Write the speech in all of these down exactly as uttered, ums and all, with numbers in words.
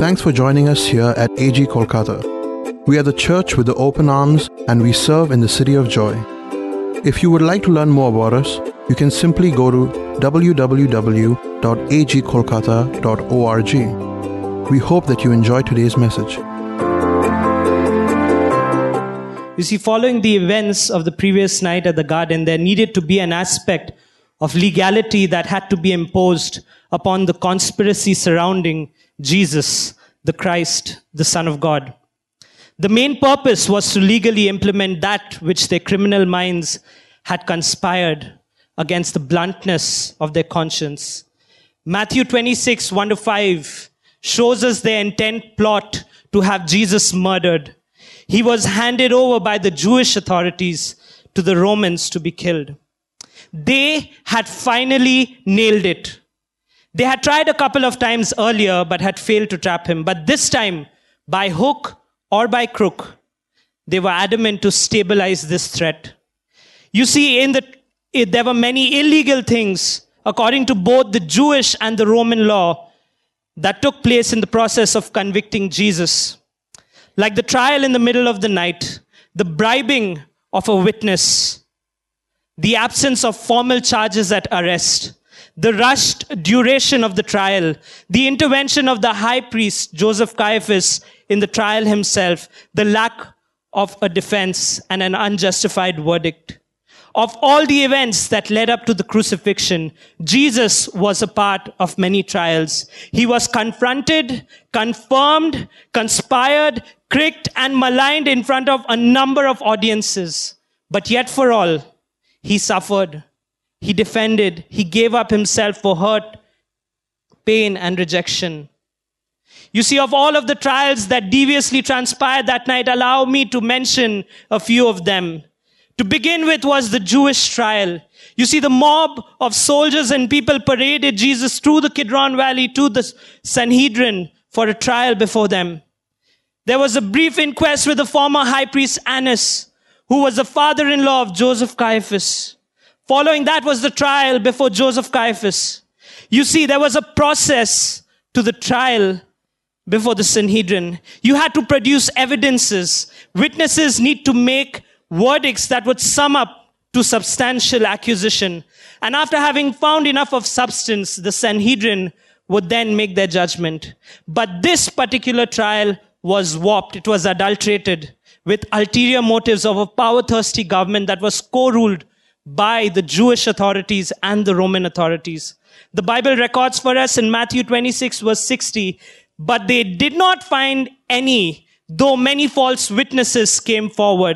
Thanks for joining us here at A G Kolkata. We are the church with the open arms and we serve in the city of joy. If you would like to learn more about us, you can simply go to w w w dot a g kolkata dot org. We hope that you enjoy today's message. You see, following the events of the previous night at the garden, there needed to be an aspect of legality that had to be imposed upon the conspiracy surrounding Jesus, the Christ, the Son of God. The main purpose was to legally implement that which their criminal minds had conspired against the bluntness of their conscience. Matthew twenty-six, one to five shows us their intent plot to have Jesus murdered. He was handed over by the Jewish authorities to the Romans to be killed. They had finally nailed it. They had tried a couple of times earlier, but had failed to trap him. But this time, by hook or by crook, they were adamant to stabilize this threat. You see, in the it, there were many illegal things, according to both the Jewish and the Roman law, that took place in the process of convicting Jesus. Like the trial in the middle of the night, the bribing of a witness, the absence of formal charges at arrest, the rushed duration of the trial, the intervention of the high priest, Joseph Caiaphas, in the trial himself, the lack of a defense and an unjustified verdict. Of all the events that led up to the crucifixion, Jesus was a part of many trials. He was confronted, confirmed, conspired, cricked, and maligned in front of a number of audiences. But yet for all, he suffered. He defended. He gave up himself for hurt, pain, and rejection. You see, of all of the trials that deviously transpired that night, allow me to mention a few of them. To begin with was the Jewish trial. You see, the mob of soldiers and people paraded Jesus through the Kidron Valley to the Sanhedrin for a trial before them. There was a brief inquest with the former high priest Annas, who was the father-in-law of Joseph Caiaphas. Following that was the trial before Joseph Caiaphas. You see, there was a process to the trial before the Sanhedrin. You had to produce evidences. Witnesses need to make verdicts that would sum up to substantial accusation. And after having found enough of substance, the Sanhedrin would then make their judgment. But this particular trial was warped. It was adulterated with ulterior motives of a power-thirsty government that was co-ruled by the Jewish authorities and the Roman authorities. The Bible records for us in Matthew twenty-six, verse sixty, but they did not find any, though many false witnesses came forward.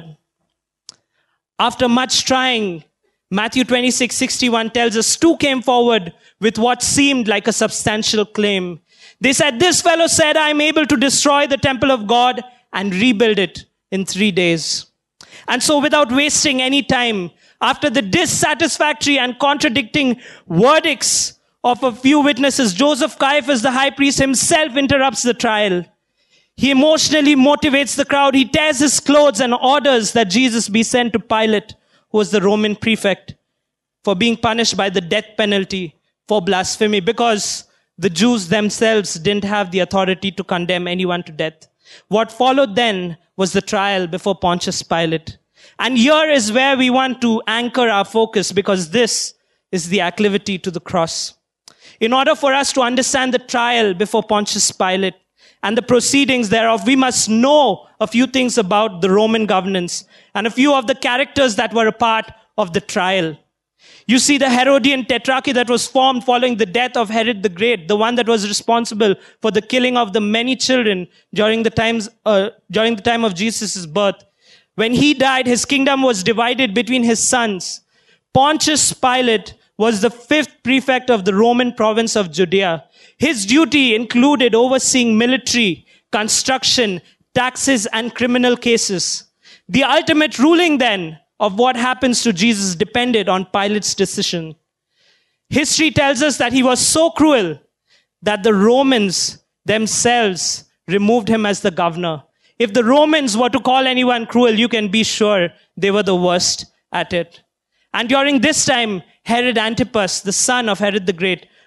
After much trying, Matthew twenty-six, sixty-one tells us two came forward with what seemed like a substantial claim. They said, "This fellow said, I am able to destroy the temple of God and rebuild it in three days. And so without wasting any time, after the dissatisfactory and contradicting verdicts of a few witnesses, Joseph Caiaphas, the high priest himself, interrupts the trial. He emotionally motivates the crowd. He tears his clothes and orders that Jesus be sent to Pilate, who was the Roman prefect, for being punished by the death penalty for blasphemy, because the Jews themselves didn't have the authority to condemn anyone to death. What followed then was the trial before Pontius Pilate. And here is where we want to anchor our focus, because this is the acclivity to the cross. In order for us to understand the trial before Pontius Pilate and the proceedings thereof, we must know a few things about the Roman governance and a few of the characters that were a part of the trial. You see, the Herodian tetrarchy that was formed following the death of Herod the Great, the one that was responsible for the killing of the many children during the times uh, during the time of Jesus' birth. When he died, his kingdom was divided between his sons. Pontius Pilate was the fifth prefect of the Roman province of Judea. His duty included overseeing military, construction, taxes, and criminal cases. The ultimate ruling then of what happens to Jesus depended on Pilate's decision. History tells us that he was so cruel that the Romans themselves removed him as the governor. If the Romans were to call anyone cruel, you can be sure they were the worst at it. And during this time, Herod Antipas, the son of Herod the Great,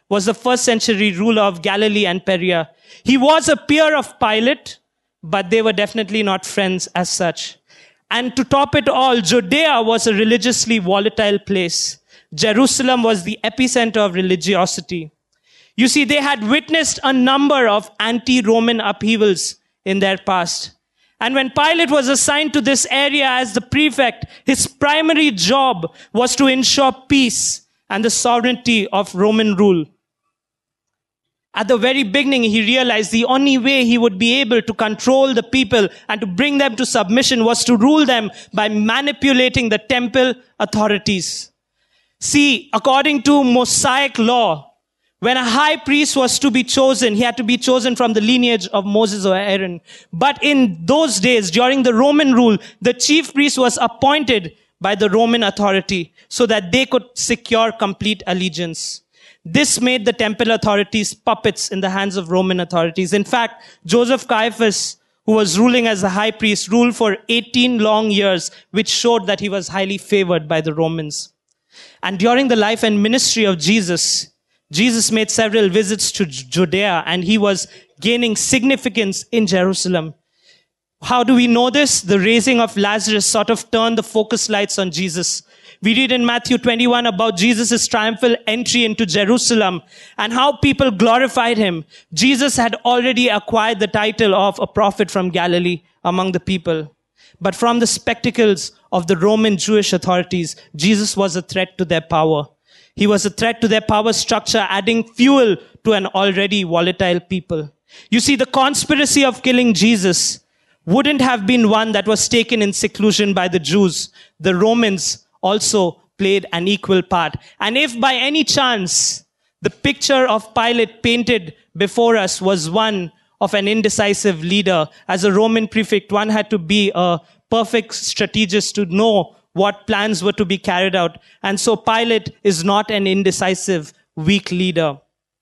was the first century ruler of Galilee and Perea. He was a peer of Pilate, but they were definitely not friends as such. And to top it all, Judea was a religiously volatile place. Jerusalem was the epicenter of religiosity. You see, they had witnessed a number of anti-Roman upheavals in their past. And when Pilate was assigned to this area as the prefect, his primary job was to ensure peace and the sovereignty of Roman rule. At the very beginning, he realized the only way he would be able to control the people and to bring them to submission was to rule them by manipulating the temple authorities. See, according to Mosaic law, when a high priest was to be chosen, he had to be chosen from the lineage of Moses or Aaron. But in those days, during the Roman rule, the chief priest was appointed by the Roman authority so that they could secure complete allegiance. This made the temple authorities puppets in the hands of Roman authorities. In fact, Joseph Caiaphas, who was ruling as the high priest, ruled for eighteen long years, which showed that he was highly favored by the Romans. And during the life and ministry of Jesus, Jesus made several visits to Judea, and he was gaining significance in Jerusalem. How do we know this? The raising of Lazarus sort of turned the focus lights on Jesus. We read in Matthew twenty-one about Jesus' triumphal entry into Jerusalem and how people glorified him. Jesus had already acquired the title of a prophet from Galilee among the people. But from the spectacles of the Roman Jewish authorities, Jesus was a threat to their power. He was a threat to their power structure, adding fuel to an already volatile people. You see, the conspiracy of killing Jesus wouldn't have been one that was taken in seclusion by the Jews. The Romans also played an equal part. And if by any chance the picture of Pilate painted before us was one of an indecisive leader, as a Roman prefect, one had to be a perfect strategist to know what plans were to be carried out. And so Pilate is not an indecisive, weak leader.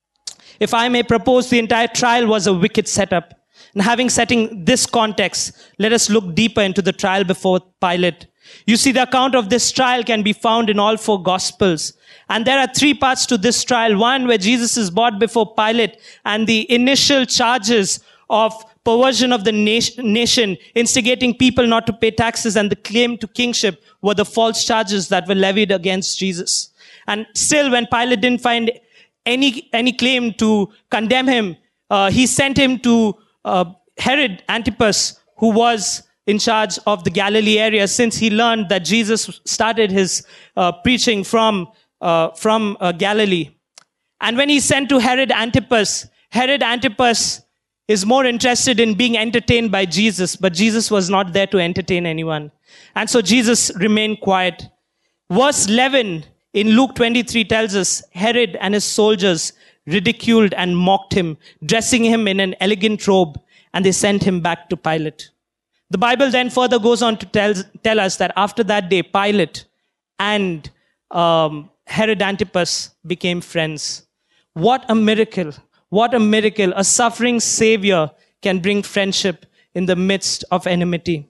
If I may propose, the entire trial was a wicked setup. And having setting this context, let us look deeper into the trial before Pilate. You see, the account of this trial can be found in all four Gospels. And there are three parts to this trial. One, where Jesus is brought before Pilate, and the initial charges of perversion of the nation, instigating people not to pay taxes, and the claim to kingship were the false charges that were levied against Jesus. And still, when Pilate didn't find any, any claim to condemn him, uh, he sent him to uh, Herod Antipas, who was in charge of the Galilee area, since he learned that Jesus started his uh, preaching from uh, from uh, Galilee. And when he sent to Herod Antipas, Herod Antipas is more interested in being entertained by Jesus, but Jesus was not there to entertain anyone. And so Jesus remained quiet. Verse eleven in Luke twenty-three tells us, Herod and his soldiers ridiculed and mocked him, dressing him in an elegant robe, and they sent him back to Pilate. The Bible then further goes on to tell, tell us that after that day, Pilate and um, Herod Antipas became friends. What a miracle. What a miracle. A suffering Savior can bring friendship in the midst of enmity.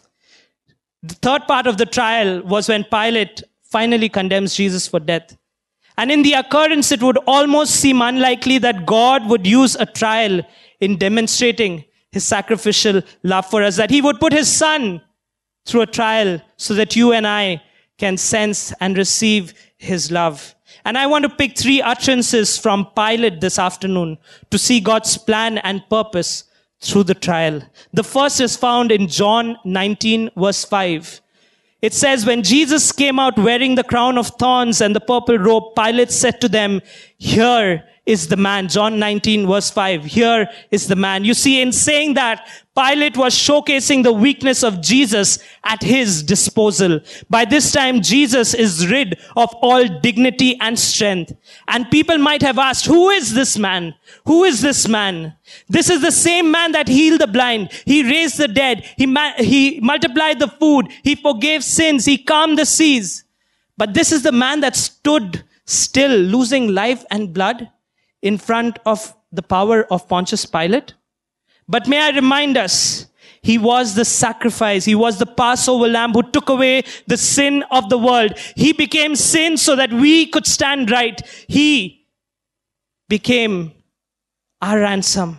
The third part of the trial was when Pilate finally condemns Jesus for death. And in the occurrence, it would almost seem unlikely that God would use a trial in demonstrating his sacrificial love for us, that he would put his son through a trial so that you and I can sense and receive his love. And I want to pick three utterances from Pilate this afternoon to see God's plan and purpose through the trial. The first is found in John nineteen, verse five. It says, when Jesus came out wearing the crown of thorns and the purple robe, Pilate said to them, here is the man. John nineteen, verse five. Here is the man. You see, in saying that, Pilate was showcasing the weakness of Jesus at his disposal. By this time, Jesus is rid of all dignity and strength. And people might have asked, who is this man? Who is this man? This is the same man that healed the blind. He raised the dead. He, ma- he multiplied the food. He forgave sins. He calmed the seas. But this is the man that stood still, losing life and blood in front of the power of Pontius Pilate. But may I remind us, he was the sacrifice. He was the Passover lamb who took away the sin of the world. He became sin so that we could stand right. He became our ransom.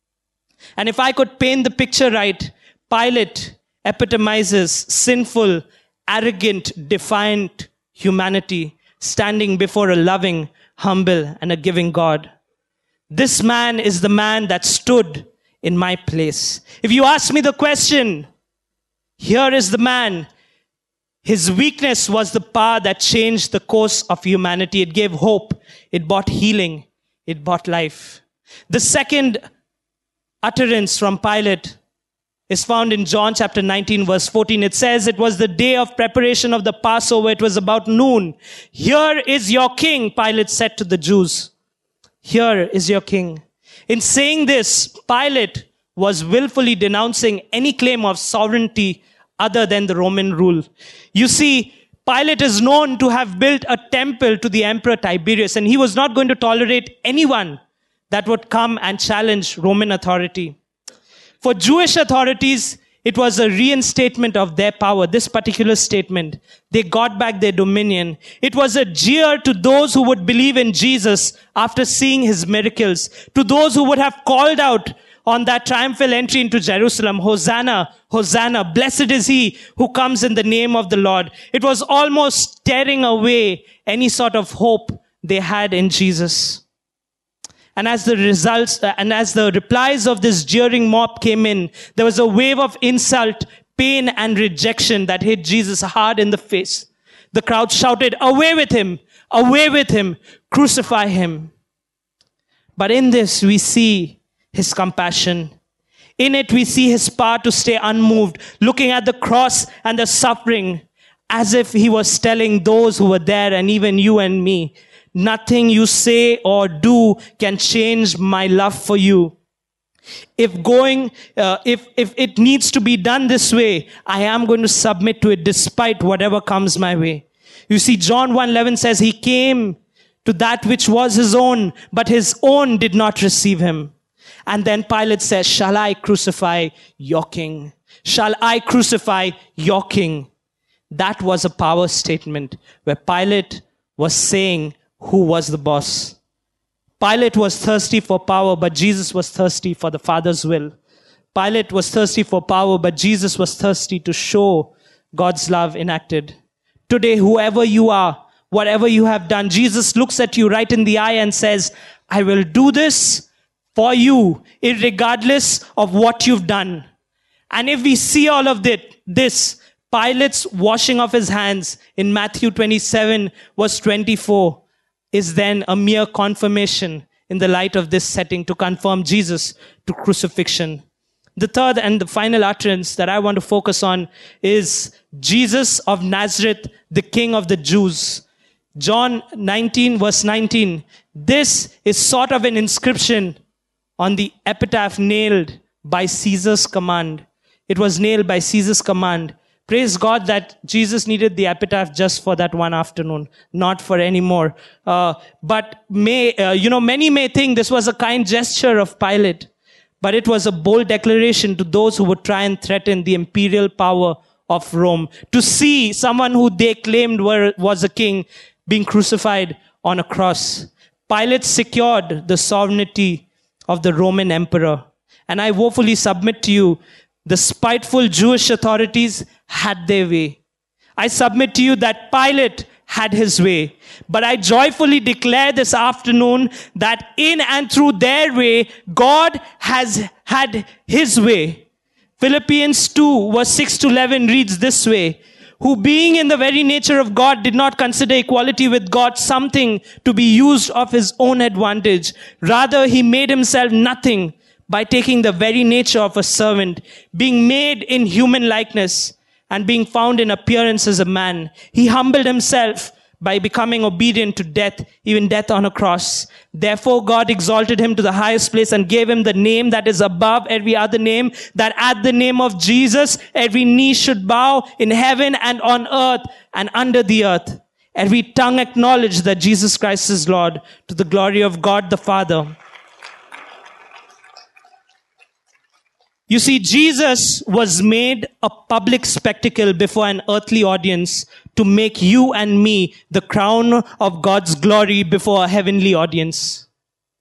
And if I could paint the picture right, Pilate epitomizes sinful, arrogant, defiant humanity standing before a loving, humble, and a giving God. This man is the man that stood in my place. If you ask me the question, here is the man. His weakness was the power that changed the course of humanity. It gave hope. It brought healing. It brought life. The second utterance from Pilate is found in John chapter nineteen, verse fourteen. It says, it was the day of preparation of the Passover. It was about noon. Here is your king, Pilate said to the Jews. Here is your king. In saying this, Pilate was willfully denouncing any claim of sovereignty other than the Roman rule. You see, Pilate is known to have built a temple to the Emperor Tiberius, and he was not going to tolerate anyone that would come and challenge Roman authority. For Jewish authorities, it was a reinstatement of their power. This particular statement, they got back their dominion. It was a jeer to those who would believe in Jesus after seeing his miracles, to those who would have called out on that triumphal entry into Jerusalem, Hosanna, Hosanna, blessed is he who comes in the name of the Lord. It was almost tearing away any sort of hope they had in Jesus. And as the results, uh, and as the replies of this jeering mob came in, there was a wave of insult, pain, and rejection that hit Jesus hard in the face. The crowd shouted, away with him, away with him, crucify him. But in this, we see his compassion. In it, we see his power to stay unmoved, looking at the cross and the suffering, as if he was telling those who were there, and even you and me, nothing you say or do can change my love for you. If going, uh, if, if it needs to be done this way, I am going to submit to it despite whatever comes my way. You see, John one eleven says he came to that which was his own, but his own did not receive him. And then Pilate says, shall I crucify your king? Shall I crucify your king? That was a power statement where Pilate was saying, who was the boss? Pilate was thirsty for power, but Jesus was thirsty for the Father's will. Pilate was thirsty for power, but Jesus was thirsty to show God's love enacted. Today, whoever you are, whatever you have done, Jesus looks at you right in the eye and says, I will do this for you, irregardless of what you've done. And if we see all of this, Pilate's washing of his hands in Matthew twenty-seven, verse twenty-four, is then a mere confirmation in the light of this setting to confirm Jesus to crucifixion. The third and the final utterance that I want to focus on is Jesus of Nazareth, the King of the Jews. John nineteen, verse nineteen. This is sort of an inscription on the epitaph nailed by Caesar's command. It was nailed by Caesar's command. Praise God that Jesus needed the epitaph just for that one afternoon, not for any more. Uh, but may, uh, you know, many may think this was a kind gesture of Pilate, but it was a bold declaration to those who would try and threaten the imperial power of Rome, to see someone who they claimed were, was a king being crucified on a cross. Pilate secured the sovereignty of the Roman emperor. And I woefully submit to you, the spiteful Jewish authorities had their way. I submit to you that Pilate had his way. But I joyfully declare this afternoon that in and through their way, God has had his way. Philippians two, verse six to eleven reads this way. Who being in the very nature of God did not consider equality with God something to be used of his own advantage. Rather, he made himself nothing by taking the very nature of a servant, being made in human likeness, and being found in appearance as a man. He humbled himself by becoming obedient to death, even death on a cross. Therefore, God exalted him to the highest place and gave him the name that is above every other name, that at the name of Jesus, every knee should bow in heaven and on earth and under the earth. Every tongue acknowledge that Jesus Christ is Lord, to the glory of God the Father. You see, Jesus was made a public spectacle before an earthly audience to make you and me the crown of God's glory before a heavenly audience.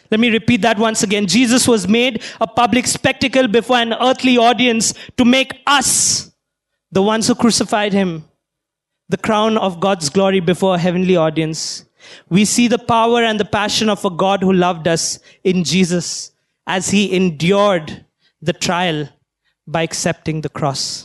Let me repeat that once again. Jesus was made a public spectacle before an earthly audience to make us, the ones who crucified him, the crown of God's glory before a heavenly audience. We see the power and the passion of a God who loved us in Jesus as he endured the trial by accepting the cross.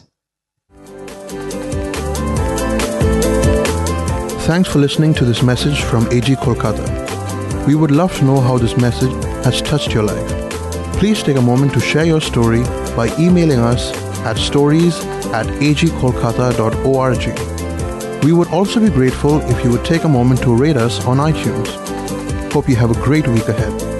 Thanks for listening to this message from A G Kolkata. We would love to know how this message has touched your life. Please take a moment to share your story by emailing us at stories at a g kolkata dot org. We would also be grateful if you would take a moment to rate us on iTunes. Hope you have a great week ahead.